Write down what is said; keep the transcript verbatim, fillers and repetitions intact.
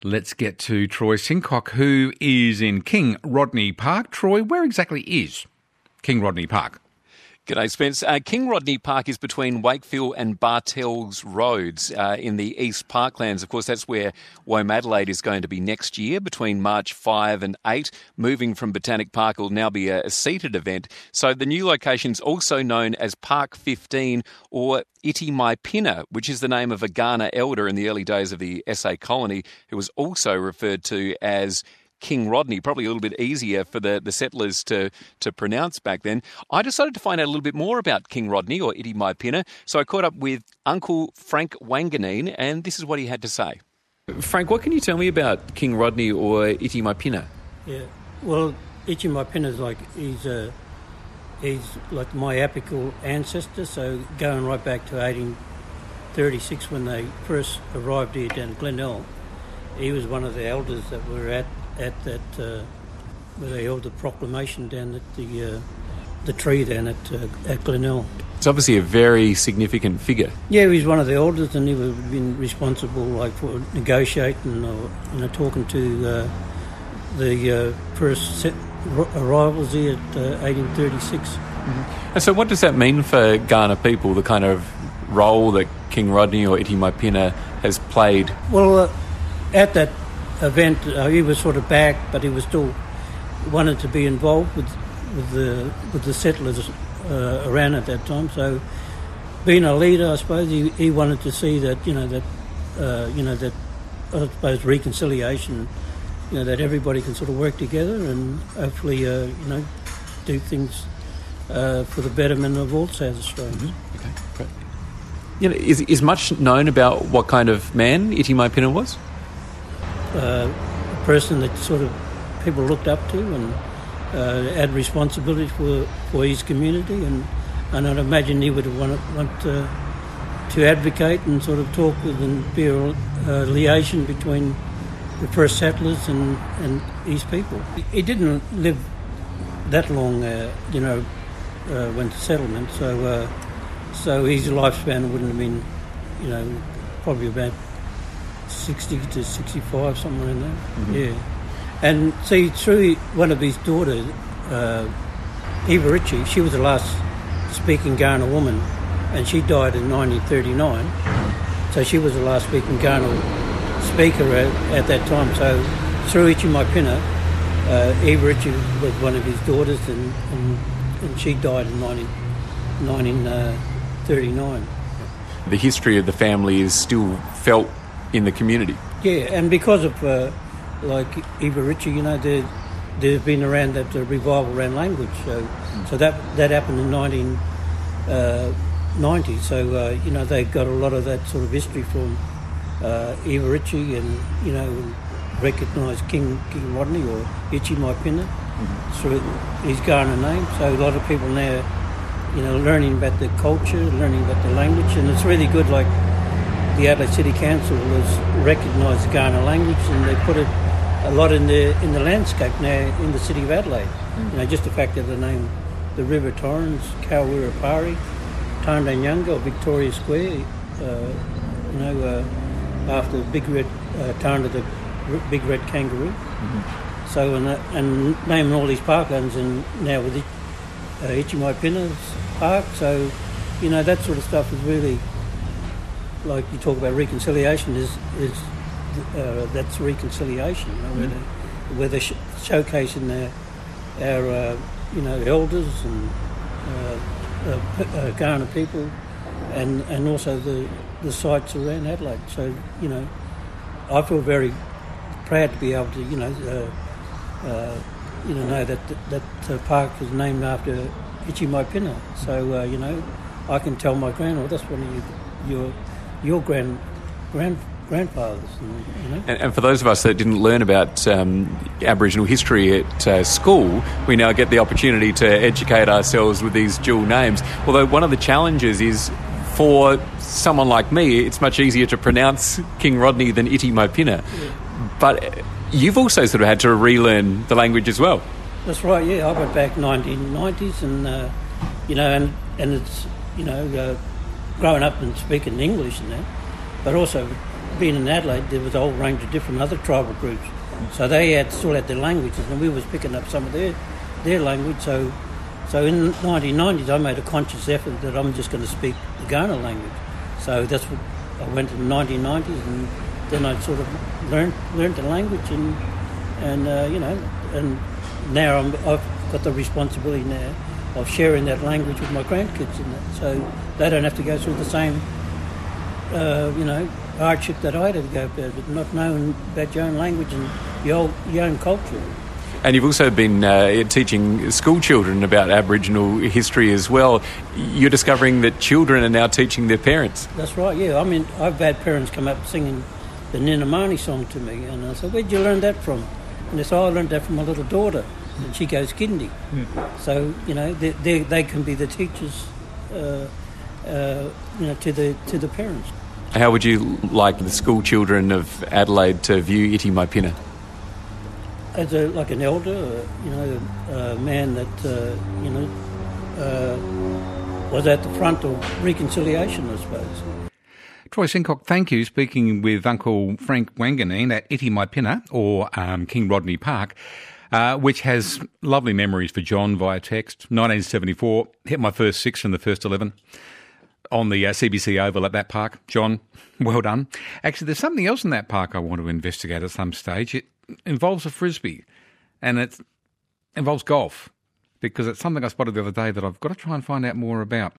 Let's get to Troy Sincock, who is in King Rodney Park. Troy, where exactly is King Rodney Park? G'day, Spence. Uh, King Rodney Park is between Wakefield and Bartels Roads uh, in the East Parklands. Of course, that's where Womadelaide is going to be next year, between March fifth and eighth. Moving from Botanic Park, it will now be a, a seated event. So the new location is also known as Park fifteen or Iti Mai Pina, which is the name of a Kaurna elder in the early days of the S A colony, who was also referred to as King Rodney, probably a little bit easier for the, the settlers to, to pronounce back then. I decided to find out a little bit more about King Rodney, or Iti Mai Pina, so I caught up with Uncle Frank Wanganeen, and this is what he had to say. Frank, what can you tell me about King Rodney or Iti Mai Pina? Yeah, well, Iti Mai Pina is like, he's, uh, he's like my apical ancestor, so going right back to eighteen thirty-six when they first arrived here down at Glenelg. He was one of the elders that were at at that, uh, where they held the proclamation down at the uh, the tree down at uh, at Glenelg. It's obviously a very significant figure. Yeah, he was one of the elders, and he would have been responsible, like, for negotiating or, you know, talking to uh, the uh, first set arrivals here at uh, eighteen thirty-six. Mm-hmm. And so what does that mean for Kaurna people, the kind of role that King Rodney or Iti Mai Pina has played? Well, uh, at that event, uh, he was sort of back, but he was still wanted to be involved with with the with the settlers uh, around at that time. So, being a leader, I suppose he, he wanted to see that you know that uh, you know that I suppose reconciliation, you know, that everybody can sort of work together and hopefully uh, you know do things uh, for the betterment of all South Australians. Mm-hmm. Okay, great. You know, is is much known about what kind of man Iti Mai Pina was? Uh, a person that sort of people looked up to and uh, had responsibility for, for his community, and, and I'd imagine he would want, want uh, to advocate and sort of talk with and be a uh, liaison between the first settlers and, and his people. He didn't live that long, uh, you know, uh, went to settlement, so uh, so his lifespan wouldn't have been, you know, probably about sixty to sixty-five, somewhere in there. Mm-hmm. Yeah. And see, through one of his daughters, uh, Eva Ritchie, she was the last speaking Kaurna woman, and she died in nineteen thirty-nine. So she was the last speaking Kaurna speaker at, at that time. So through Iti Mai Pina, uh, Eva Ritchie was one of his daughters, and, and, and she died in nineteen thirty-nine. The history of the family is still felt in the community. Yeah, and because of uh, like Eva Ritchie, you know, there, there's been around that uh, revival around language. So, mm. so that that happened in nineteen ninety. So uh, you know, they got a lot of that sort of history from uh, Eva Ritchie, and you know, recognised King King Rodney or Iti Mai Pina mm-hmm. through his Kaurna name. So a lot of people now, you know, learning about the culture, learning about the language, and it's really good. Like, the Adelaide City Council has recognised the Kaurna language, and they put it a lot in the in the landscape now in the city of Adelaide. Mm. You know, just the fact that they name the River Torrens, Kawirapari, Tarndanyunga, or Victoria Square, uh, you know, uh, after Big Red uh, Tarnda, the Big Red Kangaroo. Mm-hmm. So and, uh, and naming all these parklands, and now with it, uh, Iti Mai Pina's park. So you know, that sort of stuff is really, like you talk about reconciliation, is is uh, that's reconciliation, you know, mm-hmm. where, they, where they're sh- showcasing their, our uh, you know, elders and uh, uh, uh, Kaurna people, and and also the the sites around Adelaide. So you know, I feel very proud to be able to you know uh, uh, you know know that that, that uh, park is named after Iti Mai Pina. So uh, you know, I can tell my grandma, that's one of you, your your grand grand grandfathers, and, you know. And, and for those of us that didn't learn about um, Aboriginal history at uh, school, we now get the opportunity to educate ourselves with these dual names. Although one of the challenges is, for someone like me, it's much easier to pronounce King Rodney than Iti Mai Pina. Yeah. But you've also sort of had to relearn the language as well. That's right, yeah. I went back nineteen nineties, and, uh, you know, and, and it's, you know, uh, growing up and speaking English and that, but also being in Adelaide, there was a whole range of different other tribal groups. So they had still had their languages, and we was picking up some of their their language. So, so in the nineteen nineties, I made a conscious effort that I'm just going to speak the Kaurna language. So that's what I went in the nineteen nineties, and then I sort of learned learned the language, and and uh, you know, and now I'm, I've got the responsibility now of sharing that language with my grandkids, and that, so they don't have to go through the same, uh, you know, hardship that I had to go through, but not knowing about your own language and your own, your own culture. And you've also been uh, teaching school children about Aboriginal history as well. You're discovering that children are now teaching their parents. That's right, yeah. I mean, I've had parents come up singing the Ninamani song to me, and I said, "Where'd you learn that from?" And they said, "Oh, I learned that from my little daughter, and she goes Kindi." Mm. So, you know, they, they, they can be the teachers, uh, uh, you know, to the to the parents. How would you like the school children of Adelaide to view Iti Mai Pina? As a, like an elder, uh, you know, a man that, uh, you know, uh, was at the front of reconciliation, I suppose. Troy Sincock, thank you. Speaking with Uncle Frank Wanganeen at Iti Mai Pina, or um, King Rodney Park, uh, which has lovely memories for John via text. nineteen seventy-four, hit my first six from the first eleven on the uh, C B C Oval at that park. John, well done. Actually, there's something else in that park I want to investigate at some stage. It involves a frisbee, and it involves golf, because it's something I spotted the other day that I've got to try and find out more about.